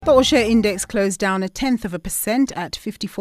The all-share index closed down 0.1% at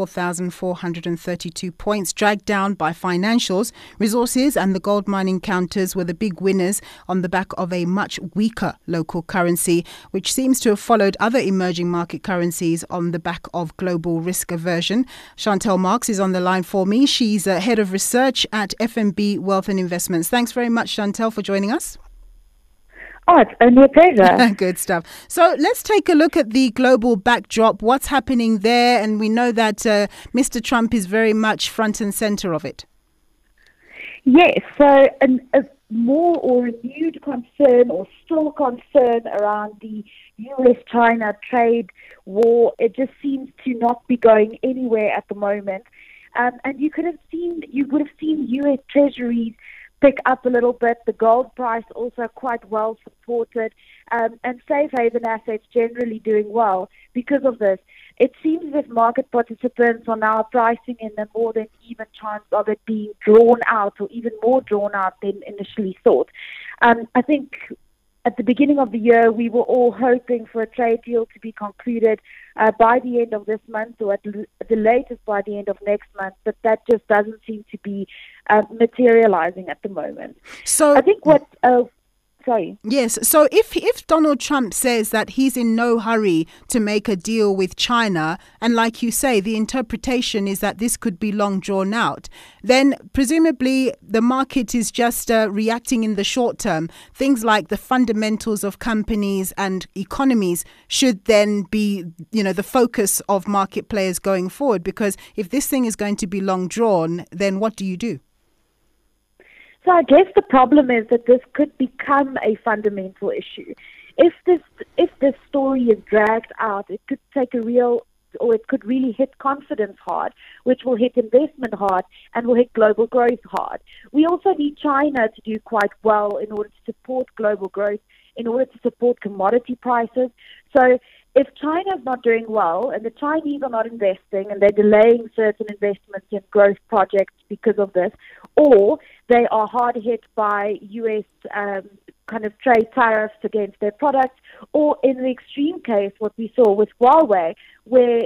54,432 points, dragged down by financials. Resources and the gold mining counters were the big winners on the back of a much weaker local currency, which seems to have followed other emerging market currencies on the back of global risk aversion. Chantel Marks is on the line for me. She's head of research at FNB Wealth and Investments. Thanks very much, Chantel, for joining us. Oh, it's only a pleasure. Good stuff. So let's take a look at the global backdrop. What's happening there? And we know that Mr. Trump is very much front and center of it. Yes, so a more or renewed concern or still concern around the US-China trade war. It just seems to not be going anywhere at the moment. And you would have seen US Treasuries pick up a little bit. The gold price also quite well supported, and safe haven assets generally doing well because of this. It seems as if market participants are now pricing in a more than even chance of it being drawn out, or even more drawn out than initially thought. I think at the beginning of the year, we were all hoping for a trade deal to be concluded by the end of this month, or at the latest by the end of next month, but that just doesn't seem to be materializing at the moment. So I think Yes. So if Donald Trump says that he's in no hurry to make a deal with China, and like you say, the interpretation is that this could be long drawn out, then presumably the market is just reacting in the short term. Things like the fundamentals of companies and economies should then be, the focus of market players going forward, because if this thing is going to be long drawn, then what do you do? So I guess the problem is that this could become a fundamental issue. If this story is dragged out, it could take it could really hit confidence hard, which will hit investment hard and will hit global growth hard. We also need China to do quite well in order to support global growth, in order to support commodity prices. So if China is not doing well and the Chinese are not investing and they're delaying certain investments in growth projects because of this, or they are hard hit by US kind of trade tariffs against their products, or in the extreme case, what we saw with Huawei, where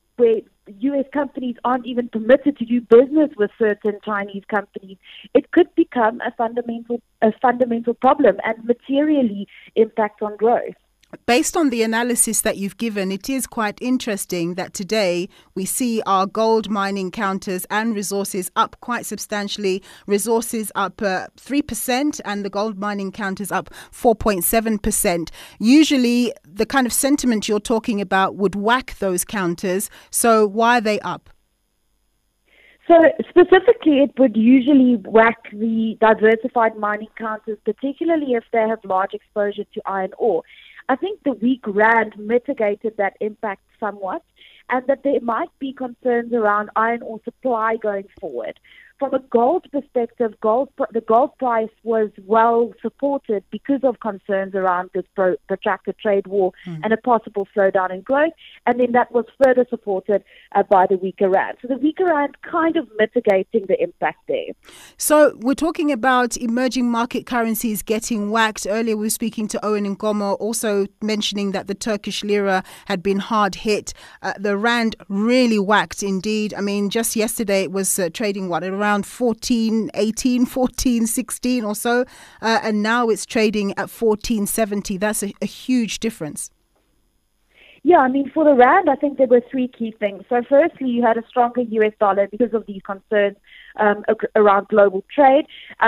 US companies aren't even permitted to do business with certain Chinese companies, it could become a fundamental problem and materially impact on growth. Based on the analysis that you've given, it is quite interesting that today we see our gold mining counters and resources up quite substantially. Resources up 3% and the gold mining counters up 4.7%. Usually the kind of sentiment you're talking about would whack those counters. So why are they up? So specifically, it would usually whack the diversified mining counters, particularly if they have large exposure to iron ore. I think the weak rand mitigated that impact somewhat, and that there might be concerns around iron ore supply going forward. From a gold perspective, the gold price was well supported because of concerns around this protracted trade war and a possible slowdown in growth, and then that was further supported by the weaker rand. So the weaker rand kind of mitigating the impact there. So we're talking about emerging market currencies getting whacked. Earlier we were speaking to Owen Nkomo, also mentioning that the Turkish lira had been hard hit. The rand really whacked indeed. I mean, just yesterday it was trading around 14.18, 14.16 or so, and now it's trading at 14.70. That's a huge difference. Yeah, I mean, for the rand, I think there were three key things. So firstly, you had a stronger US dollar because of these concerns around global trade.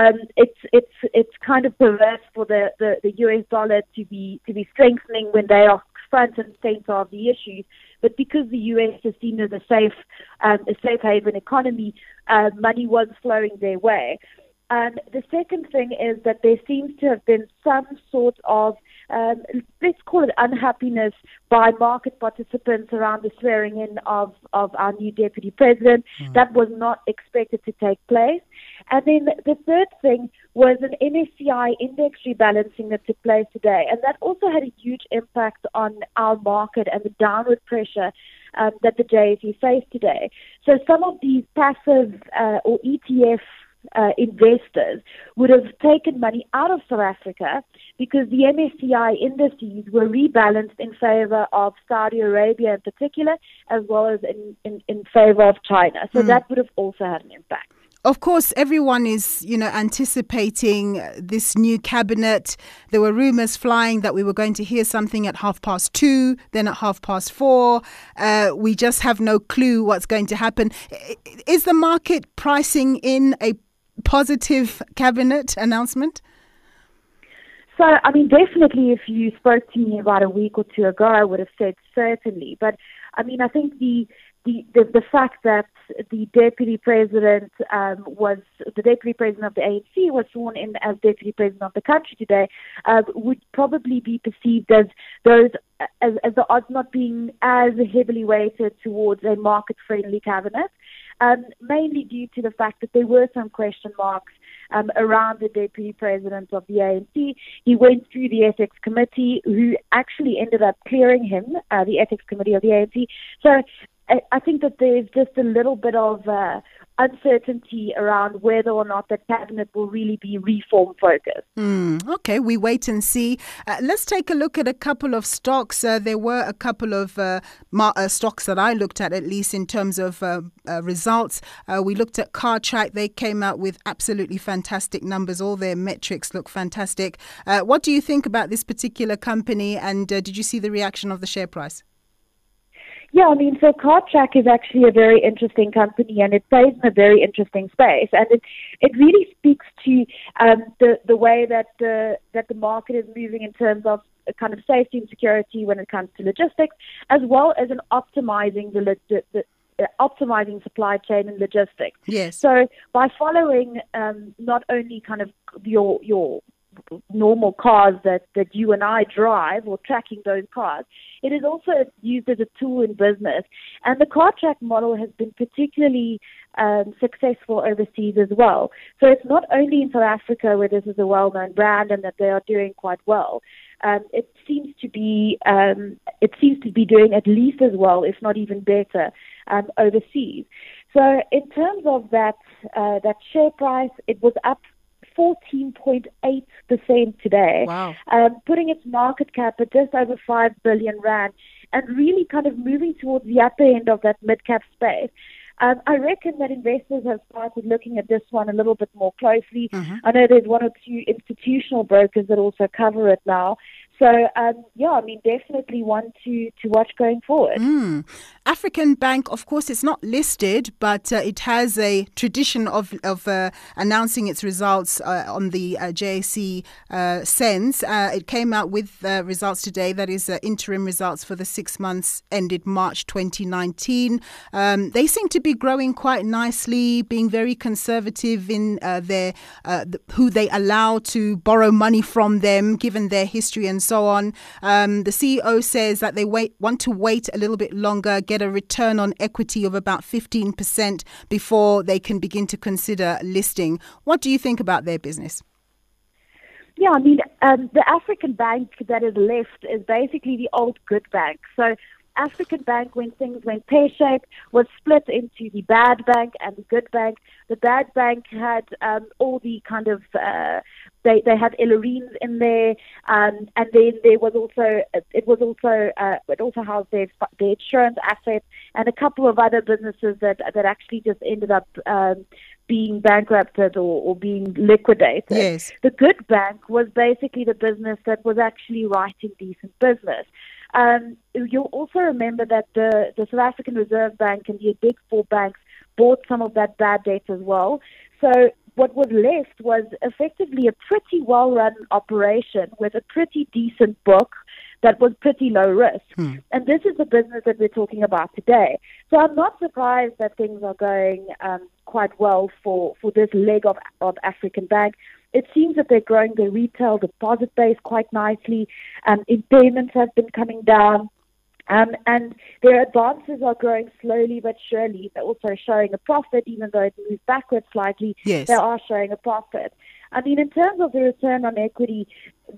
It's kind of perverse for the US dollar to be strengthening when they are front and center of the issues. But because the US is seen as a safe haven economy, money was flowing their way. The second thing is that there seems to have been some sort of, let's call it unhappiness by market participants around the swearing in of our new deputy president. That was not expected to take place. And then the third thing was an MSCI index rebalancing that took place today. And that also had a huge impact on our market and the downward pressure that the JSE faced today. So some of these passive or ETF investors would have taken money out of South Africa because the MSCI indices were rebalanced in favor of Saudi Arabia in particular, as well as in favor of China. So that would have also had an impact. Of course, everyone is, anticipating this new cabinet. There were rumours flying that we were going to hear something at 2:30, then at 4:30. We just have no clue what's going to happen. Is the market pricing in a positive cabinet announcement? So, definitely if you spoke to me about a week or two ago, I would have said certainly. But, I think the fact that the deputy president the deputy president of the ANC was sworn in as deputy president of the country today would probably be perceived as the odds not being as heavily weighted towards a market-friendly cabinet, mainly due to the fact that there were some question marks around the deputy president of the ANC. He went through the ethics committee, who actually ended up clearing him, the ethics committee of the ANC. So I think that there's just a little bit of uncertainty around whether or not the cabinet will really be reform-focused. Okay, we wait and see. Let's take a look at a couple of stocks. There were a couple of stocks that I looked at least in terms of results. We looked at Cartrack. They came out with absolutely fantastic numbers. All their metrics look fantastic. What do you think about this particular company, and did you see the reaction of the share price? Yeah, so Cartrack is actually a very interesting company, and it plays in a very interesting space, and it really speaks to the way that the market is moving in terms of kind of safety and security when it comes to logistics, as well as in optimizing optimizing supply chain and logistics. Yes. So by following not only kind of your normal cars that you and I drive, or tracking those cars, it is also used as a tool in business. And the Cartrack model has been particularly successful overseas as well. So it's not only in South Africa where this is a well-known brand and that they are doing quite well. It seems to be doing at least as well, if not even better, overseas. So in terms of that share price, it was up 14.8% today, wow. Putting its market cap at just over 5 billion rand, and really kind of moving towards the upper end of that mid-cap space. I reckon that investors have started looking at this one a little bit more closely. I know there's one or two institutional brokers that also cover it now. So, definitely one to watch going forward. African Bank, of course, it's not listed, but it has a tradition of announcing its results on the JSE SENS. It came out with results today, that is interim results for the 6 months ended March 2019. They seem to be growing quite nicely, being very conservative in who they allow to borrow money from them, given their history and so on. The CEO says that they want to wait a little bit longer, get a return on equity of about 15% before they can begin to consider listing. What do you think about their business? Yeah, the African Bank that is left is basically the old Good Bank. So African Bank, when things went pear-shaped, was split into the Bad Bank and the Good Bank. The Bad Bank had all the kind of they had Ellerines in there, and then there was also it also housed their insurance assets and a couple of other businesses that actually just ended up being bankrupted or being liquidated. Yes. The Good Bank was basically the business that was actually writing decent business. You'll also remember that the South African Reserve Bank and the Big Four banks bought some of that bad debt as well. So what was left was effectively a pretty well-run operation with a pretty decent book that was pretty low risk. And this is the business that we're talking about today. So I'm not surprised that things are going quite well for this leg of African Bank. It seems that they're growing their retail deposit base quite nicely. Impairments have been coming down. And their advances are growing slowly but surely. They're also showing a profit, even though it moved backwards slightly. Yes. They are showing a profit. In terms of the return on equity,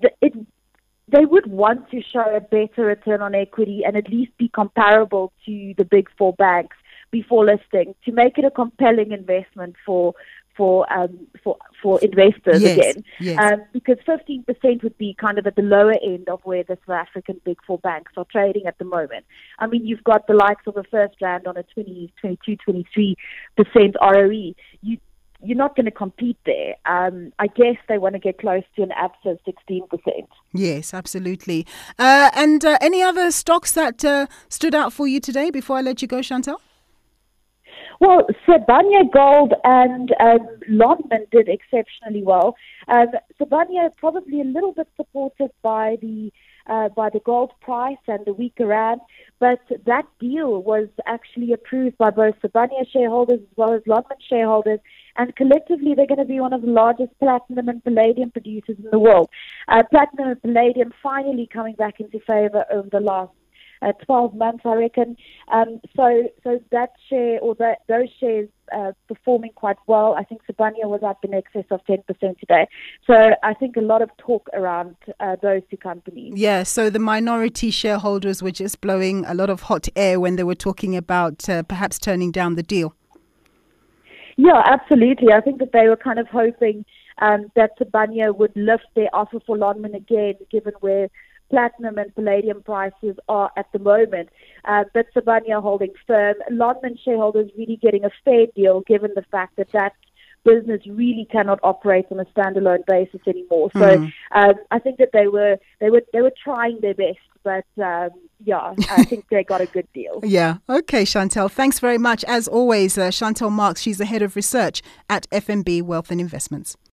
they would want to show a better return on equity and at least be comparable to the Big Four banks before listing to make it a compelling investment for for investors again. Yes. Because 15% would be kind of at the lower end of where the South African Big Four banks are trading at the moment. I mean, you've got the likes of a FirstRand on a 22, 23% ROE. You're not going to compete there. I guess they want to get close to an ABSA 16%. Yes, absolutely. And any other stocks that stood out for you today before I let you go, Chantel? Well, Sibanye Gold and Lonmin did exceptionally well. Sibanye probably a little bit supported by the gold price and the weaker rand, but that deal was actually approved by both Sibanye shareholders as well as Lonmin shareholders, and collectively they're going to be one of the largest platinum and palladium producers in the world. Platinum and palladium finally coming back into favor over the last 12 months, I reckon. So that share or those shares performing quite well. I think Sibanye was up in excess of 10% today. So I think a lot of talk around those two companies. Yeah, so the minority shareholders were just blowing a lot of hot air when they were talking about perhaps turning down the deal. Yeah, absolutely. I think that they were kind of hoping that Sibanye would lift their offer for Lonmin again, given where platinum and palladium prices are at the moment. But Sibanye are holding firm. Lonmin shareholders really getting a fair deal, given the fact that business really cannot operate on a standalone basis anymore. So I think that they were trying their best, but I think they got a good deal. Yeah. Okay, Chantel. Thanks very much. As always, Chantel Marks, she's the head of research at FNB Wealth and Investments.